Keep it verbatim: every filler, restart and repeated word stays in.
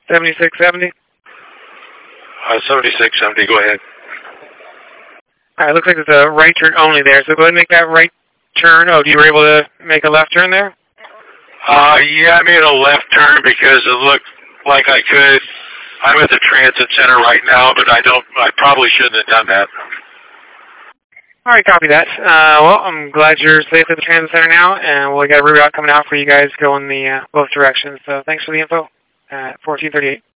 seventy-six seventy? Uh, seventy-six seventy, go ahead. All right, looks like there's a right turn only there, so go ahead and make that right turn. Oh, you were able to make a left turn there? Uh, yeah, I made a left turn because it looked like I could. I'm at the transit center right now, but I don't, I probably shouldn't have done that. All right, copy that. Uh, well, I'm glad you're safe at the transit center now, and we'll get a reroute coming out for you guys going the uh, both directions. So thanks for the info at fourteen thirty-eight.